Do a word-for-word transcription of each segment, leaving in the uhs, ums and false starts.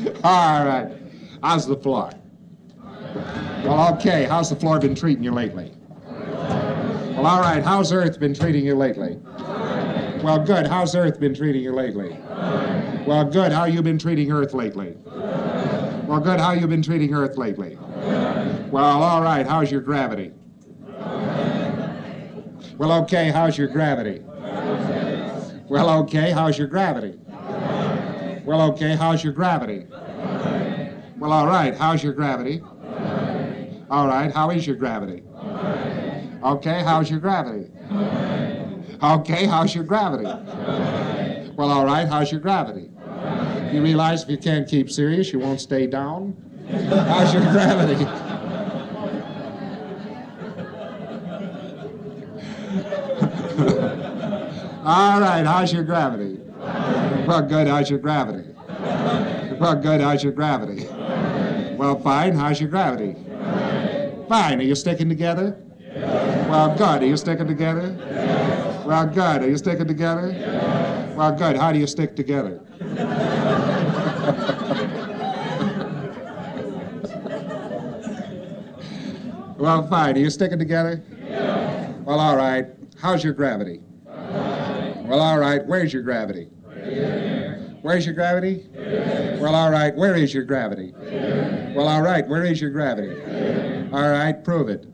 All right. How's the floor? Well, okay. How's the floor been treating you lately? Well, all right. How's Earth been treating you lately? Well, good. How's Earth been treating you lately? Well, good. How you been treating Earth lately? Well, good. How you been treating Earth lately? Well, all right. How's your gravity? Well, okay. How's your gravity? Well, okay. How's your gravity? Well, okay. How's your gravity? Well, all right. How's your gravity? All right. How is your gravity? Okay. How's your gravity? Okay. How's your gravity? Well, all right. How's your gravity? You realize if you can't keep serious, you won't stay down? How's your gravity? All right, how's your gravity? Well, good, how's your gravity? Well, good, how's your gravity? Well, fine, how's your gravity? Fine, are you sticking together? Well, good, are you sticking together? Well, good, are you sticking together? Well, good, how do you stick together? Well, fine, are you sticking together? Well, all right, how's your gravity? Well, all right, where's your gravity? Where's your gravity? Well, all right, where is your gravity? Well, all right, where is your gravity? All right, prove it.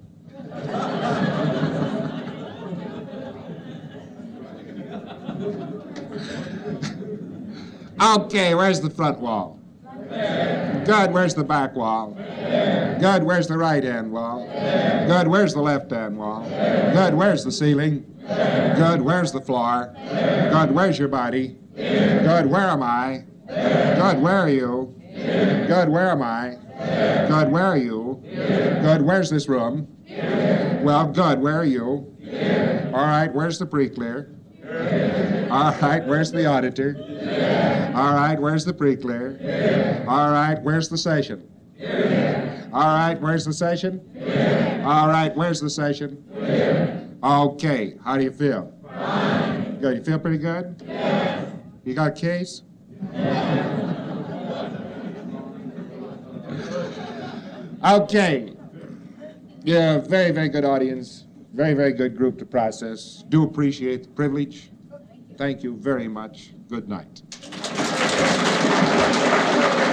Okay, where's the front wall? Good, where's the back wall? Good, where's the right-hand wall? Good, where's the left-hand wall? Good, where's the ceiling? Good, where's the floor? Good, where's your body? Good, where am I? Good, where are you? Good, where am I? Good, where are you? Good, where's this room? Well, good, where are you? All right, where's the pre-clear? All right, where's the auditor? All right, where's the pre-clear? All right, where's the session? All right, where's the session? All right, where's the session? Okay, how do you feel? Fine. Good, you feel pretty good? Yes. You got a case? Okay. Yeah, very, very good audience. Very, very good group to process. Do appreciate the privilege. Thank you very much. Good night.